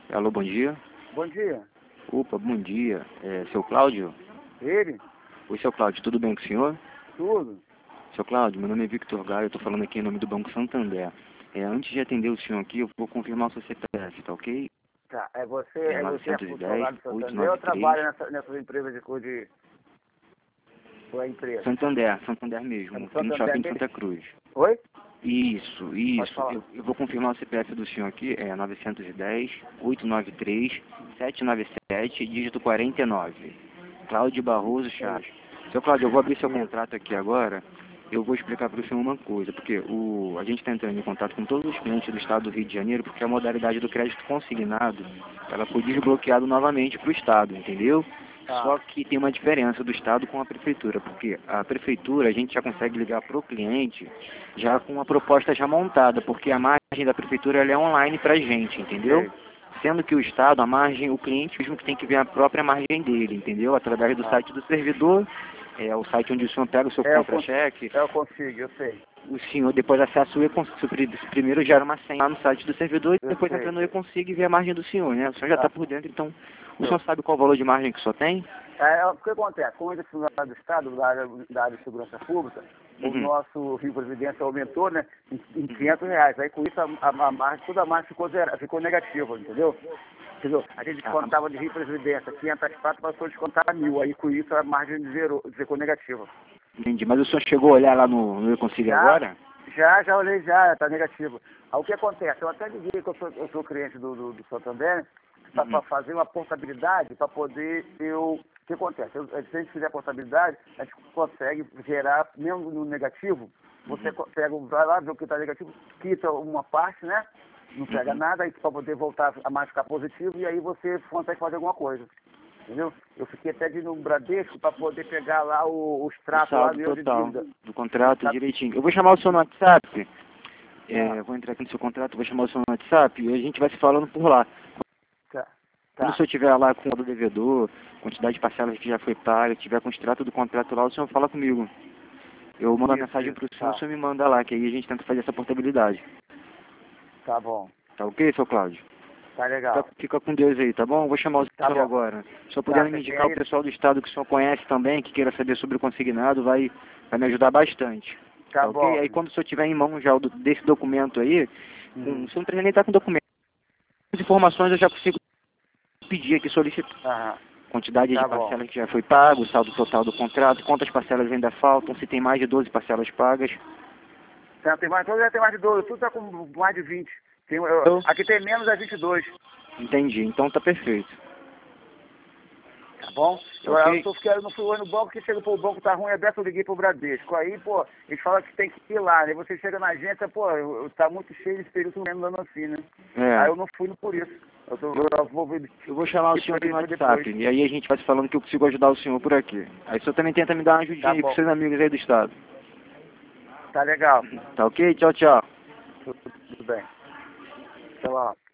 Alô, bom dia. Bom dia. Opa, bom dia. Seu Cláudio? Ele? Oi, seu Cláudio, tudo bem com o senhor? Tudo? Seu Cláudio, meu nome é Victor Gaio, eu estou falando aqui em nome do Banco Santander. Antes de atender o senhor aqui, eu vou confirmar o seu CPF, tá ok? Tá. Você é 910, funcionário do Santander ou 893. trabalha nessas empresas de... Ou é empresa? Santander mesmo, É do aqui no Santander shopping de mesmo? Santa Cruz. Oi? Isso. Pode falar. Eu vou confirmar o CPF do senhor aqui, 910, 893, 797, dígito 49. Cláudio Barroso Chaves. Seu Cláudio, eu vou abrir seu contrato aqui agora. Eu vou explicar para o senhor uma coisa, porque a gente está entrando em contato com todos os clientes do estado do Rio de Janeiro, porque a modalidade do crédito consignado, ela foi desbloqueada novamente para o estado, entendeu? Ah. Só que tem uma diferença do estado com a prefeitura, porque a prefeitura a gente já consegue ligar para o cliente já com uma proposta já montada, porque a margem da prefeitura ela é online para a gente, entendeu? Sendo que o estado, a margem, o cliente mesmo que tem que ver a própria margem dele, entendeu? Através do site do servidor, o site onde o senhor pega o seu contra-cheque. Eu consigo, eu sei. O senhor depois acessa o e-consigo, primeiro gera uma senha lá no site do servidor e depois sei. entra no e-consigo e vê a margem do senhor, né? O senhor já está por dentro, então o senhor sabe qual o valor de margem que o senhor tem? O que acontece? Como eu sou funcionário do Estado, da área de segurança pública, o nosso Rio Previdência aumentou, né, em R$500. Aí com isso a margem, toda a margem ficou negativa, entendeu? A gente descontava de Rio Previdência 500 pratas, passou a descontar 1.000. Aí com isso a margem ficou negativa. Entendi. Mas o senhor chegou a olhar lá no e-consigo agora? Já olhei, já está negativo. Aí o que acontece? Eu até liguei que eu sou cliente do Santander, para fazer uma portabilidade, para poder O que acontece? Se a gente fizer a portabilidade, a gente consegue gerar, mesmo no negativo, você vai lá, vê o que está negativo, quita uma parte, né? Não pega nada, aí para poder voltar a mais ficar positivo, e aí você consegue fazer alguma coisa. Entendeu? Eu fiquei até de ir no Bradesco para poder pegar lá o extrato lá saldo meu total de do contrato direitinho. Eu vou chamar o senhor no WhatsApp. Eu vou entrar aqui no seu contrato, vou chamar o senhor no WhatsApp e a gente vai se falando por lá. Quando o senhor estiver lá com o do devedor, quantidade de parcelas que já foi paga, tiver com o extrato do contrato lá, o senhor fala comigo. Eu mando a mensagem para o senhor, o senhor me manda lá, que aí a gente tenta fazer essa portabilidade. Tá bom. Tá ok, seu Cláudio? Tá legal. Fica com Deus aí, tá bom? Vou chamar o senhor agora. Se o senhor puder me indicar o pessoal do estado que o senhor conhece também, que queira saber sobre o consignado, vai me ajudar bastante. Tá bom. Ok? Aí quando o senhor tiver em mão já desse documento aí, o senhor não precisa nem estar com documento. As informações eu já consigo pedir aqui, solicitar. Quantidade de parcelas que já foi pago, o saldo total do contrato, quantas parcelas ainda faltam, se tem mais de 12 parcelas pagas. Tem mais de 12, tudo está com mais de 20. Aqui tem menos, é 22. Entendi, então tá perfeito. Tá bom? Okay. Eu não fui hoje no banco, que chega, o banco tá ruim, aberto, eu liguei pro Bradesco. Aí, eles falam que tem que ir lá, né? Você chega na agência, tá muito cheio esse período andando assim, né? Aí eu não fui por isso. Eu vou chamar o senhor aqui no WhatsApp, e aí a gente vai se falando que eu consigo ajudar o senhor por aqui. Aí o senhor também tenta me dar uma ajudinha aí com seus amigos aí do estado. Tá legal. Tá ok? Tchau, tchau. Tudo bem. Até lá.